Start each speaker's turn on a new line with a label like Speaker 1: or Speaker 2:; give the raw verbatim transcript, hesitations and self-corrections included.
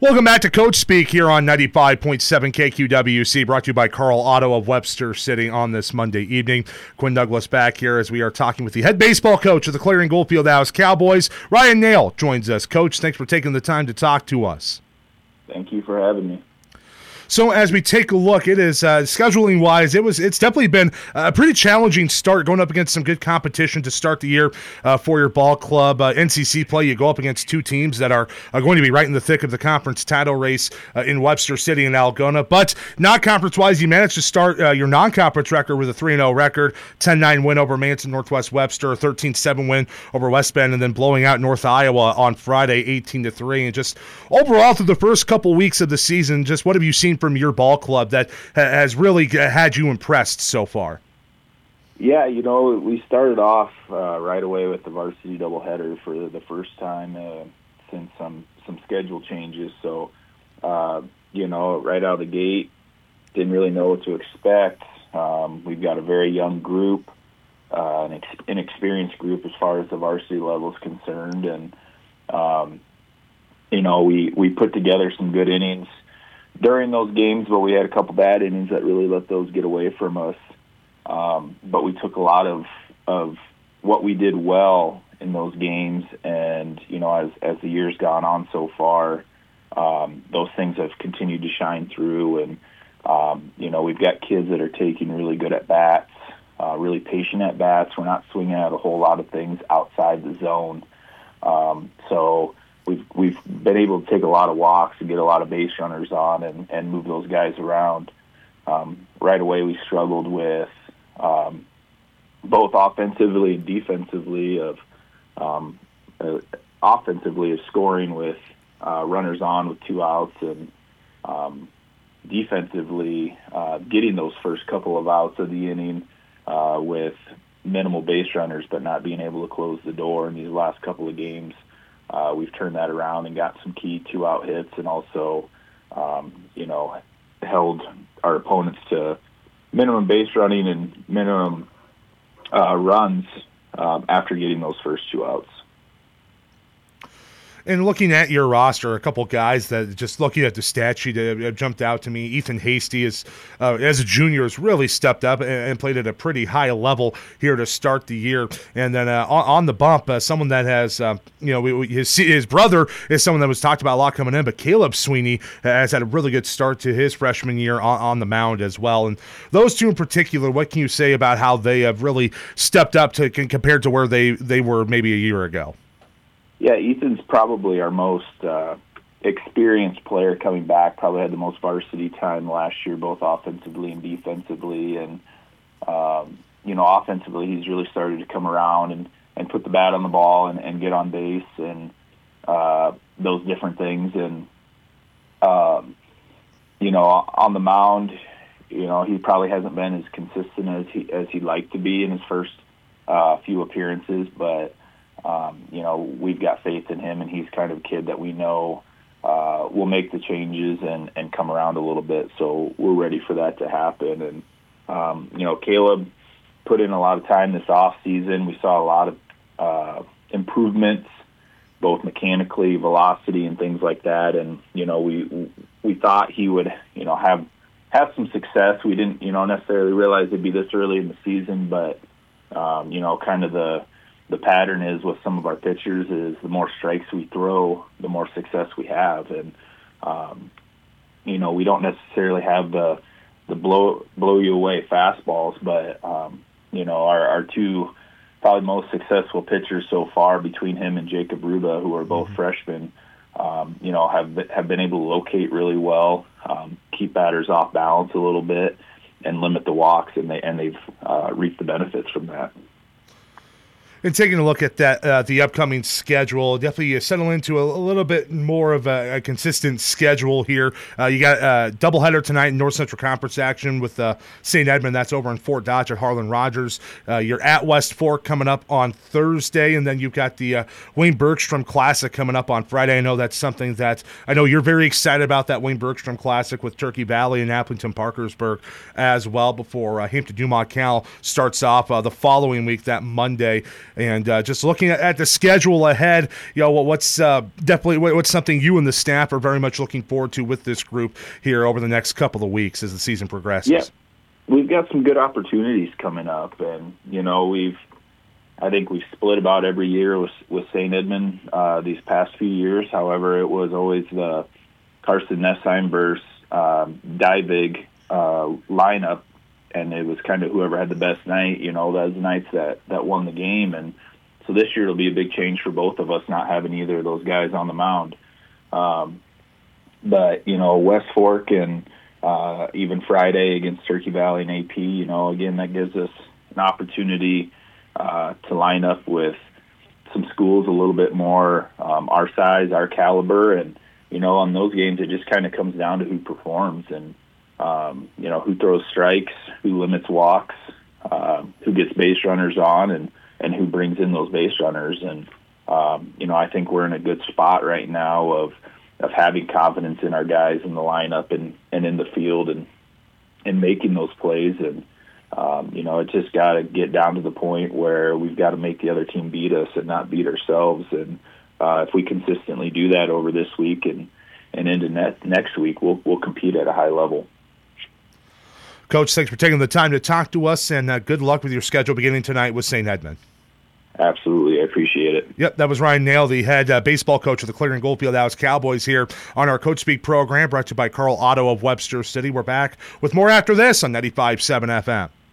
Speaker 1: Welcome back to Coach Speak here on ninety-five point seven K Q W C, brought to you by Carl Otto of Webster City on this Monday evening. Quinn Douglas back here as we are talking with the head baseball coach of the Clarion Goldfield Dallas Cowboys. Ryan Nail joins us. Coach, thanks for taking the time to talk to us.
Speaker 2: Thank you for having me.
Speaker 1: So as we take a look, it is uh, scheduling wise, it was it's definitely been a pretty challenging start, going up against some good competition to start the year uh, for your ball club. Uh, N C C play, you go up against two teams that are, are going to be right in the thick of the conference title race uh, in Webster City and Algona. But not conference wise, you managed to start uh, your non-conference record with a three and oh record, ten nine win over Manson Northwest Webster, a thirteen seven win over West Bend, and then blowing out North Iowa on Friday, eighteen to three. And just overall through the first couple weeks of the season, just what have you seen from your ball club that has really had you impressed so far?
Speaker 2: Yeah, you know, we started off uh, right away with the varsity doubleheader for the first time uh, since some some schedule changes. So, uh, you know, right out of the gate, didn't really know what to expect. Um, we've got a very young group, uh, an ex- inexperienced group as far as the varsity level is concerned, and um, you know, we we put together some good innings during those games, but we had a couple bad innings that really let those get away from us. Um, but we took a lot of of what we did well in those games, and you know, as as the year's gone on so far, um, those things have continued to shine through. And um, you know, we've got kids that are taking really good at bats, uh, really patient at bats. We're not swinging at a whole lot of things outside the zone, um, so. We've we've been able to take a lot of walks and get a lot of base runners on and, and move those guys around. Um, right away, we struggled with um, both offensively and defensively. Of um, uh, offensively, of scoring with uh, runners on with two outs, and um, defensively, uh, getting those first couple of outs of the inning uh, with minimal base runners, but not being able to close the door in these last couple of games. Uh, we've turned that around and got some key two-out hits, and also, um, you know, held our opponents to minimum base running and minimum uh, runs um, after getting those first two outs.
Speaker 1: And looking at your roster, a couple guys that just looking at the stat sheet have jumped out to me. Ethan Hasty, is, uh, as a junior, has really stepped up and, and played at a pretty high level here to start the year. And then uh, on, on the bump, uh, someone that has, uh, you know, we, we, his, his brother is someone that was talked about a lot coming in, but Caleb Sweeney has had a really good start to his freshman year on, on the mound as well. And those two in particular, what can you say about how they have really stepped up to compared to where they, they were maybe a year ago?
Speaker 2: Yeah, Ethan's probably our most uh, experienced player coming back, probably had the most varsity time last year, both offensively and defensively. And, um, you know, offensively, he's really started to come around and, and put the bat on the ball and, and get on base and uh, those different things. And, um, you know, on the mound, you know, he probably hasn't been as consistent as, he, as he'd like to be in his first uh, few appearances, but Um, you know, we've got faith in him, and he's kind of a kid that we know uh, will make the changes and, and come around a little bit. So we're ready for that to happen. And, um, you know, Caleb put in a lot of time this off season. We saw a lot of uh, improvements, both mechanically, velocity, and things like that. And, you know, we we thought he would, you know, have have some success. We didn't, you know, necessarily realize it'd be this early in the season, but, um, you know, kind of the the pattern is with some of our pitchers is the more strikes we throw, the more success we have. And, um, you know, we don't necessarily have the the blow blow you away fastballs, but, um, you know, our, our two probably most successful pitchers so far between him and Jacob Ruba, who are both mm-hmm. freshmen, um, you know, have, have been able to locate really well, um, keep batters off balance a little bit, and limit the walks, and, they, and they've uh, reaped the benefits from that.
Speaker 1: And taking a look at that, uh, the upcoming schedule, definitely settle into a, a little bit more of a, a consistent schedule here. Uh, you got a doubleheader tonight in North Central Conference action with uh, Saint Edmund. That's over in Fort Dodge at Harlan Rogers. Uh, you're at West Fork coming up on Thursday, and then you've got the uh, Wayne Bergstrom Classic coming up on Friday. I know that's something that I know you're very excited about, that Wayne Bergstrom Classic with Turkey Valley and Appleton Parkersburg as well, before uh, Hampton Dumont Cal starts off uh, the following week, that Monday. And uh, just looking at, at the schedule ahead, you know, what's uh, definitely what's something you and the staff are very much looking forward to with this group here over the next couple of weeks as the season progresses.
Speaker 2: Yeah, we've got some good opportunities coming up, and you know, we've I think we've split about every year with with Saint Edmund uh, these past few years. However, it was always the Carson Nessheim versus um, Divig uh, lineup, and it was kind of whoever had the best night. You know, those nights that that won the game, and so this year it'll be a big change for both of us not having either of those guys on the mound. Um, but you know, West Fork and uh, even Friday against Turkey Valley and A P. You know, again, that gives us an opportunity uh, to line up with some schools a little bit more um, our size, our caliber, and you know, on those games it just kind of comes down to who performs and um, you know, who throws strikes, who limits walks, uh, who gets base runners on, and and who brings in those base runners. And um, you know, I think we're in a good spot right now of of having confidence in our guys in the lineup and, and in the field and and making those plays. And um, you know, it's just got to get down to the point where we've got to make the other team beat us and not beat ourselves. And uh, if we consistently do that over this week and and into ne- next week, we'll we'll compete at a high level.
Speaker 1: Coach, thanks for taking the time to talk to us, and uh, good luck with your schedule beginning tonight with Saint Edmund.
Speaker 2: Absolutely. I appreciate it.
Speaker 1: Yep, that was Ryan Nail, the head uh, baseball coach of the Cleveland Goldfield Dallas Cowboys here on our Coach Speak program, brought to you by Carl Otto of Webster City. We're back with more after this on ninety-five point seven F M.